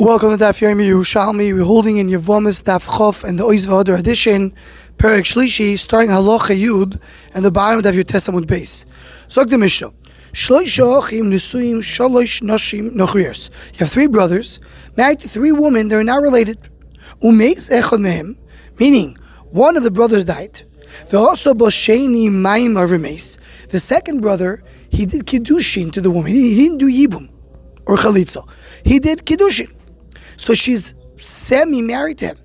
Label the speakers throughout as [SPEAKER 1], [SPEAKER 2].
[SPEAKER 1] Welcome to Daf Yomi Yerushalmi. We're holding in Yevomis Daf Chof and the Oiz V'Hadar edition, Perek Shlishi, starting Halacha Yud and the bottom of Daf Yud Tesamud Beis. Zog the Mishnah. Shloisha achim nesuim shalosh nashim nochriers. You have three brothers married to three women. They're not related. Umeis echad mehem, meaning one of the brothers died. Ve'oso b'sheni mayim avimeis. The second brother, he did kiddushin to the woman. He didn't do yibum or chalitza. He did kiddushin. So she's semi-married to him.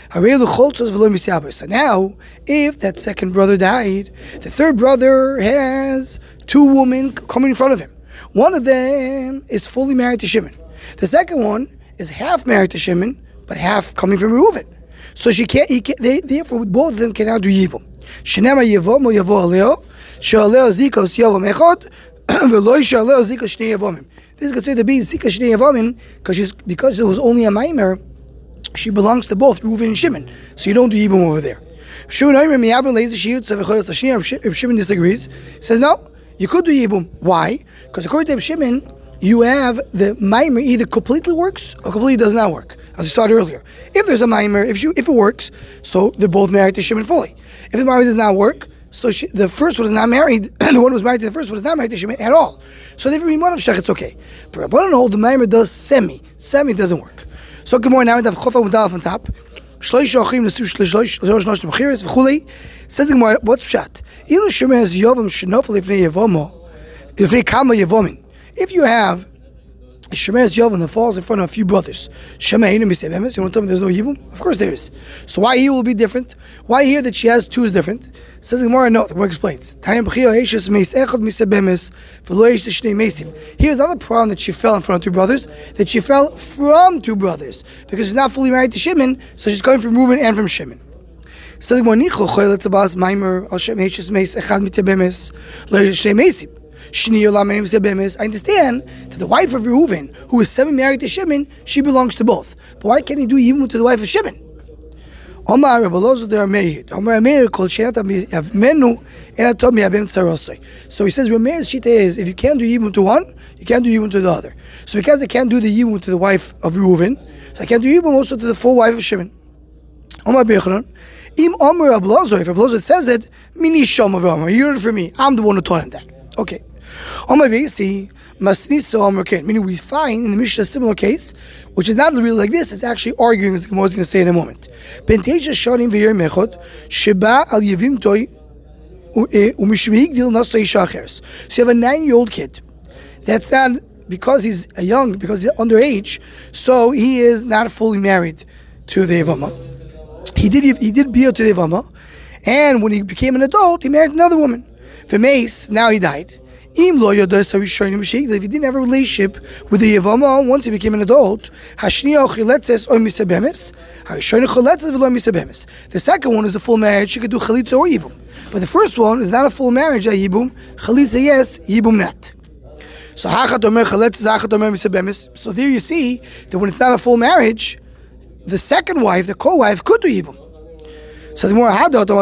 [SPEAKER 1] So now, if that second brother died, the third brother has two women coming in front of him. One of them is fully married to Shimon. The second one is half married to Shimon, but half coming from Reuven. So therefore, both of them can now do yibum. Shenema yevom yavo aleo, she'aleo zikos yavom echad, v'lo she'aleo zikos shnei yavomim. This is considered to be Zika Shnei Yavamim because it was only a Maimer, she belongs to both Reuven and Shimon. So you don't do Yibum over there. Shimon disagrees. He says, no, you could do Yibum. Why? Because according to Shimon, you have the Maimer either completely works or completely does not work. As we started earlier. If there's a Maimer, if it works, so they're both married to Shimon fully. If the Maimer does not work, so the first one is not married, and the one who was married to the first one is not married to Shimon at all. So therefore, Mimon of Shech, it's okay. But Rabbanan hold the Maimer does semi. Semi doesn't work. So good morning, now we have Chofa Mudalef on top. Shloish Achim Nesu Shloish Noshim Mechiris V'chulei. Says the Gemara, what's Pshat? Ilu Shemeh has Yovam Shenofel Ifnei Yevomo Ifnei Kama Yevomin. If you have Shemeh Yovam that falls in front of a few brothers, Shemeh Einu Misei Bemes, you want to tell me there's no Yibum? Of course there is. So why here will be different? Why here that she has two is different? Says the Gemara, no, the Gemara explains. Here's another problem that she fell in front of two brothers, that she fell from two brothers, because she's not fully married to Shimon, so she's coming from Reuven and from Shimon. Says the Gemara, I understand that the wife of Reuven, who is semi-married to Shimon, she belongs to both. But why can't he do Yibum to the wife of Shimon? Omar Rabalozo de Rameir. Omar Rameir called Shenat Avmenu and Atom Yabem Tsarosai. So he says Rameir's shita is if you can't do Yibum to one, you can't do Yibum to the other. So because I can't do the Yibum to the wife of Reuven, so I can't do Yibum also to the full wife of Shimon. Omar Bechanan. Im Omar Rabalozo, if Rabalozo says it, Mini Shom of Omar, you heard it from me. I'm the one who taught him that. Okay. Omar Beisi. Meaning we find in the Mishnah a similar case, which is not really like this, it's actually arguing, as the Gemara is going to say in a moment. So you have a 9-year-old kid. That's not because he's because he's underage, so he is not fully married to the Yevama. He did bia to the Yevama, and when he became an adult, he married another woman. Now he died. If he didn't have a relationship with the Yevama once he became an adult, the second one is a full marriage, she could do chalitza or yibum. But the first one is not a full marriage, yibum, chalitza yes, yibum not. So there you see that when it's not a full marriage, the second wife, the co-wife, could do yibum. Says more,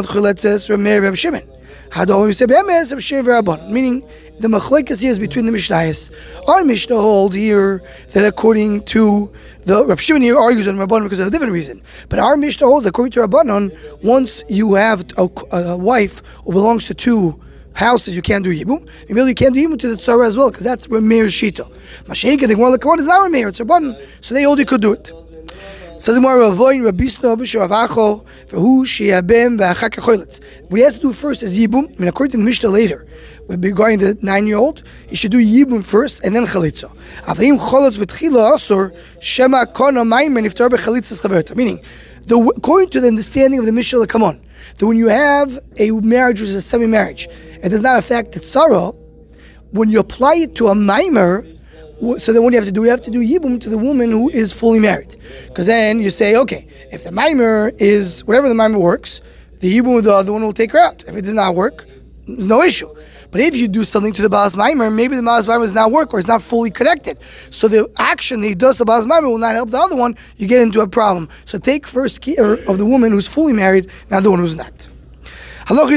[SPEAKER 1] meaning the machlokes here is between the Mishnayos. Our Mishnah holds here that according to the Reb Shimon here argues on Rabbanon because of a different reason. But our Mishnah holds according to Rabbanon, once you have a wife who belongs to two houses, you can't do Yibum. And really you can't do Yibum to the Tzara as well, because that's Rameir's Shita. Mashiach, the Gemara Lekavon is not Rameir, it's Rabbanon. So they hold you could do it. Says the Gemara, what he has to do first is Yibum. I mean, according to the Mishnah later, regarding the 9-year-old, he should do Yibum first and then Chalitza. Meaning, according to the understanding of the Mishnah, come on, that when you have a marriage which is a semi-marriage, it does not affect the Tzara, when you apply it to a Maimer, so then what do you have to do? You have to do Yibum to the woman who is fully married. Because then you say, okay, if the Maimer is, whatever the Maimer works, the Yibum of the other one will take her out. If it does not work, no issue. But if you do something to the Baas Maimer, maybe the Baas Maimer does not work or it's not fully connected. So the action that he does to Baas Maimer will not help the other one, you get into a problem. So take first care of the woman who's fully married, not the one who's not. Getting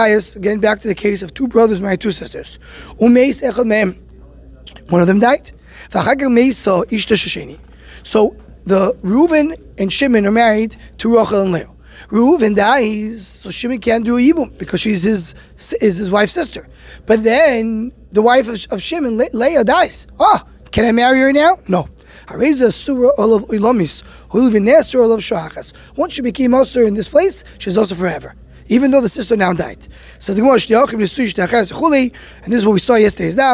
[SPEAKER 1] back to the case of two brothers married two sisters. One of them died. So the Reuven and Shimon are married to Rachel and Leah. Reuven dies, so Shimon can't do a Yibum because she's his wife's sister. But then the wife of Shimon, Leah, dies. Can I marry her now? No. Once she became Osir in this place, she's also forever, even though the sister now died. Says the Gemara, and this is what we saw yesterday. The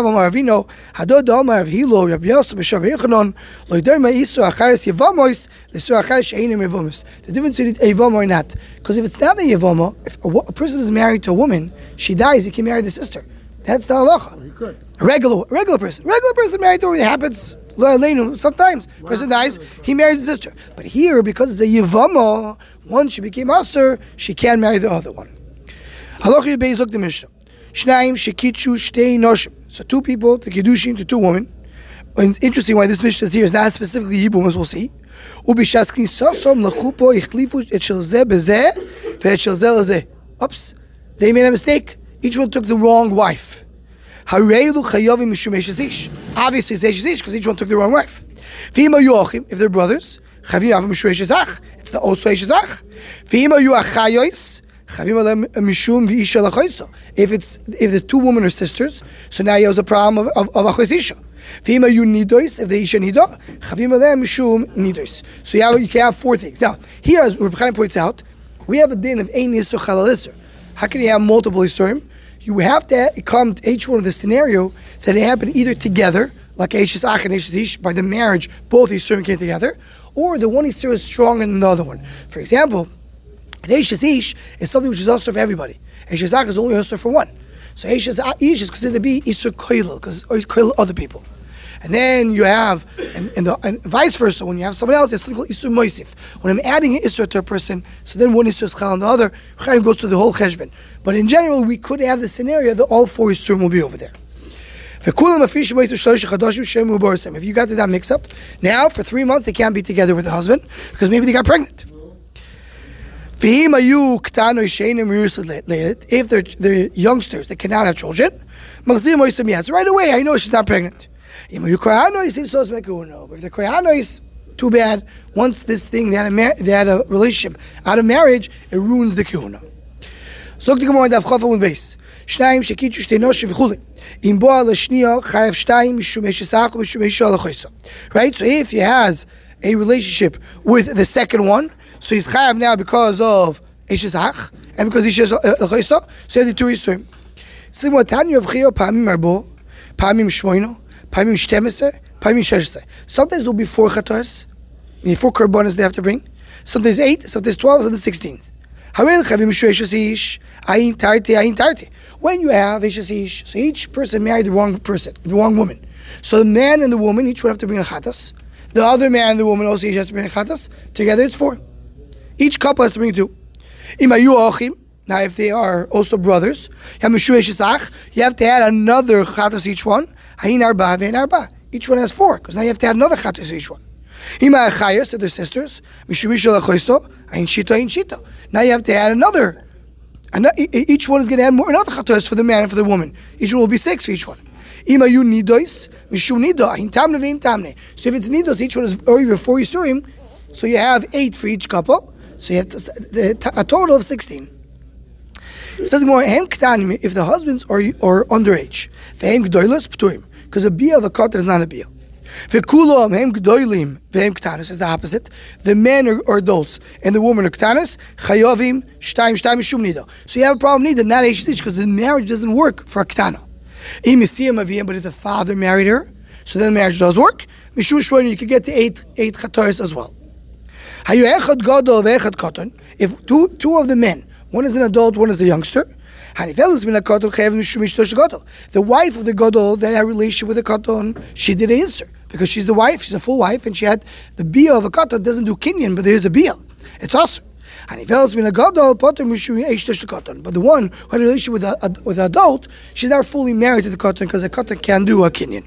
[SPEAKER 1] difference between Yevama or not. Because if it's not a Yevama, if a person is married to a woman, she dies, he can marry the sister. That's the halacha. A regular person. Regular person married to her, it happens. Sometimes person dies, he marries the sister. But here, because it's a Yevama, once she became Aser, she can marry the other one. Halacha Yibei Zok the Mishnah. Shnaim shekichu shtei noshim. So two people, the Kiddushin to two women. And interesting why this Mishnah is here is not specifically Yibum, as we'll see. Ubishas knisosom lechupo ichlifu et shel zeh bezeh ve'et shel zeh lezeh. Oops, they made a mistake. Each one took the wrong wife. Obviously, it's Eshes because each one took the wrong wife. If they're brothers, it's the also Eshes. If the two women are sisters, so now he has a problem of Achos Isha. If the Isha Nido, so you can have four things. Now, here, as Reb Chaim points out, we have a din of Ein Yisur Chalal Yisur. How can you have multiple Yisurim? You have to come to each one of the scenario that it happened either together, like Eshes Ach and Eshes Ish, by the marriage, both Yisurim came together, or the one Yisur is stronger than the other one. For example, an Eshes Ish is something which is also for everybody. Eshes Ach is only also for one. So Eshes Ish is considered to be Yisur Koilel, because it's Koilel other people. And then you have, and vice versa, when you have someone else, it's something called Isur Moisif. When I'm adding an Isur to a person, so then one Isur is Chal on the other, Chaim goes to the whole Cheshbon. But in general, we could have the scenario that all four Isurim will be over there. If you got to that mix-up, now for 3 months they can't be together with the husband, because maybe they got pregnant. If they're youngsters, they cannot have children, so right away I know she's not pregnant. If the Koyano is too bad, once this thing, they had a relationship out of marriage, it ruins the Kihuna. Right? So if he has a relationship with the second one, so he's chayav now because of Eshesach, and because he has Lechoisa, so he has the two Yisurim. Sometimes there'll be 4 chatos, 4 korbanos they have to bring. Sometimes 8, sometimes 12, sometimes 16. When you have Eshes, so each person married the wrong woman. So the man and the woman each would have to bring a chatos. The other man and the woman also each has to bring a chatos. Together it's 4. Each couple has to bring 2. Now if they are also brothers, you have to add another chatos each one. Each one has 4, because now you have to add another chatos each one. If they're sisters, now you have to add another. Each one is going to add another chatos for the man and for the woman. Each one will be 6 for each one. So if it's nidos, each one is over 4 yisurim, so you have 8 for each couple. So you have a total of 16. It says more, if the husbands are underage, because a bia of a katan is not a bia. Is the opposite. The men are adults and the women are ktanas. Chayovim shtayim mishum nido. So you have a problem neither, not eshes, because the marriage doesn't work for a ktana. But if the father married her, so then the marriage does work. Mishum shvoinu, you could get to 8 chatoris as well. If two of the men, one is an adult, one is a youngster, the wife of the gadol that had a relationship with the katan, she did answer because she's the wife, she's a full wife, and she had the bia of a katan. Doesn't do kinyan, but there is a bia. It's also. But the one who had a relationship with an adult, she's not fully married to the katan because the katan can do a kinyan.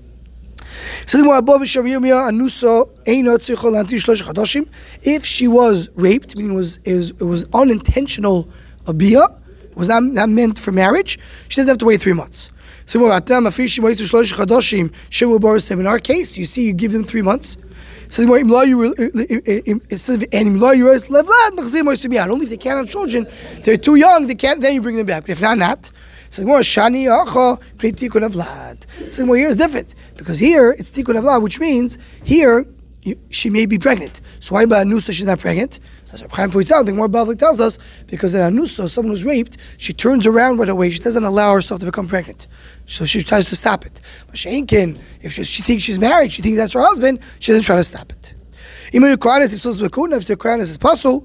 [SPEAKER 1] If she was raped, meaning it was unintentional abiyah, was not meant for marriage, she doesn't have to wait 3 months. So in our case, you see, you give them 3 months. It says, only if they can't have children, they're too young, they can't, then you bring them back. But if not. So more shani tikun avlad. So more here is different because here it's tikun avlad, which means here she may be pregnant. So why by anusa she's not pregnant? As Reb Chaim points out, the more Bavli tells us because in anusa, someone who's raped, she turns around right away. She doesn't allow herself to become pregnant, so she tries to stop it. But Sheinkin, if she thinks she's married, she thinks that's her husband, she doesn't try to stop it. If the Quran is puzzle,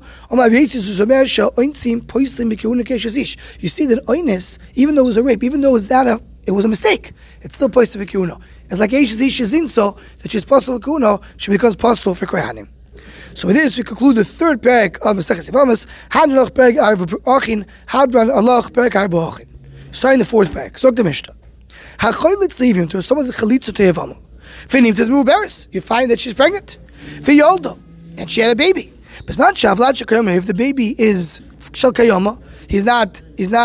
[SPEAKER 1] you see that oinus, even though it was a rape, even though it was a mistake, it's still poised to Kehuna. It's like Zinso, that she's puzzle Kehuna, she becomes puzzle for Kohanim. So with this, we conclude the third parak of Maseches Yevamos. Hadran parak Arba Achin, Hadran Allah parak Arba Achin. Starting the fourth parak. Zog the Mishnah. Hachoylet Tzivim to someone that chalitza to Yevamo. Finim Tizmu Beres. You find that she's pregnant. V'yoldo, and she had a baby. If the baby is shel kayoma, he's not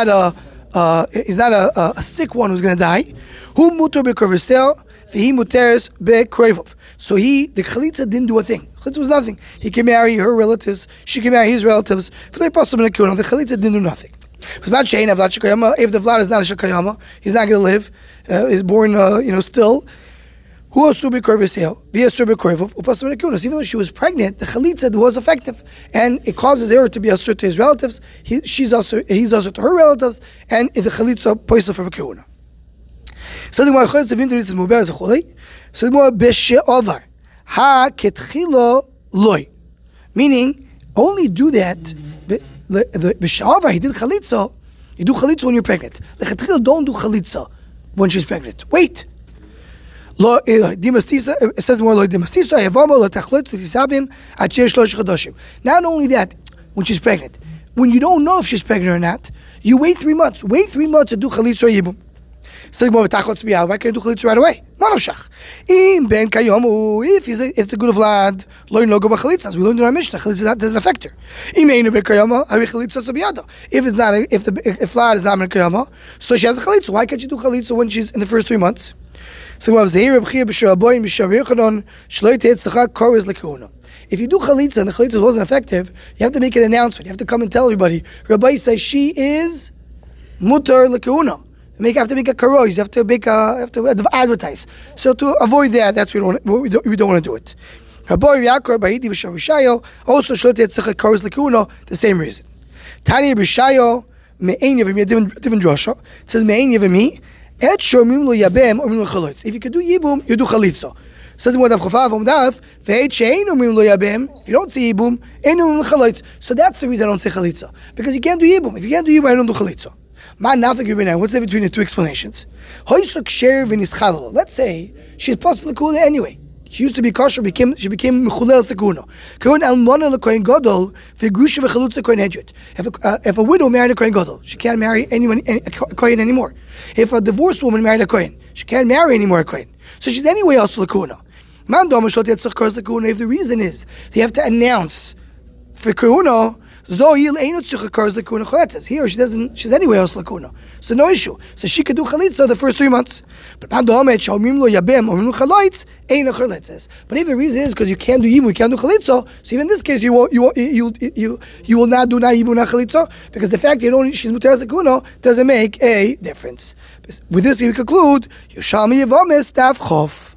[SPEAKER 1] a sick one who's going to die. Hu mutar bekorvesel, v'hi muteres bekroivov. So the chalitza didn't do a thing. Chalitza was nothing. He can marry her relatives. She can marry his relatives. The chalitza didn't do nothing. If the vlad is not a shel kayoma, he's not going to live. He's born, still. Even though she was pregnant, the chalitza was effective, and it causes her to be asur to his relatives. He's also to her relatives, and the chalitza poisel for bekehuna. So the chalitza v'interitz is muber zechulei. So the more b'she'ovar ha ketchilo loy, meaning only do that. The b'she'ovar he did chalitza. You do chalitza when you're pregnant. The chetchilo don't do chalitza when she's pregnant. Wait. It says more like not only that, when she's pregnant, when you don't know if she's pregnant or not, you wait 3 months. Wait 3 months to do chalitza or yibum. Why can't you do chalitza right away? If the good of lad learn logo b'chalitza, we learned in our Mishnah, chalitza doesn't affect her. If lad is not in kayama, so she has a chalitza. Why can't you do chalitza when she's in the first 3 months? If you do chalitza and the chalitza wasn't effective, you have to make an announcement. You have to come and tell everybody. Rabbi says she is mutar lekehuna. You have to make a karois. You have to advertise. So to avoid that, that's we don't want to do it. Rabbi Yaakov Bahidi b'Shavishayo also shlotet tzachak karois lekehuna. The same reason. Tani b'Shayo me'ein yavimi, different drasha. It says me'ein yavimi. If you could do yibum, you do chalitza. Says the Modav Chofav Omdav. If you don't see yibum, so that's the reason I don't say chalitza, because you can't do yibum. If you can't do yibum, I don't do chalitza. What's the between the two explanations? Let's say she's possible kula anyway. She used to be kosher, she became mechulel sekuna. If a widow married a kohen gadol, she can't marry anyone a kohen anymore. If a divorced woman married a kohen, she can't marry anymore a kohen. So she's anyway also lekuna. If the reason is they have to announce for kahuna, here she doesn't. She's anyway else lakuna, so no issue. So she could do chalitza the first 3 months. But if the reason is because you can't do yibum, you can't do chalitza, so even in this case you will not do yibum na chalitza, because the fact that she's muteras lakuna doesn't make a difference. With this we conclude Yerushalmi Yevamis Daf Chof.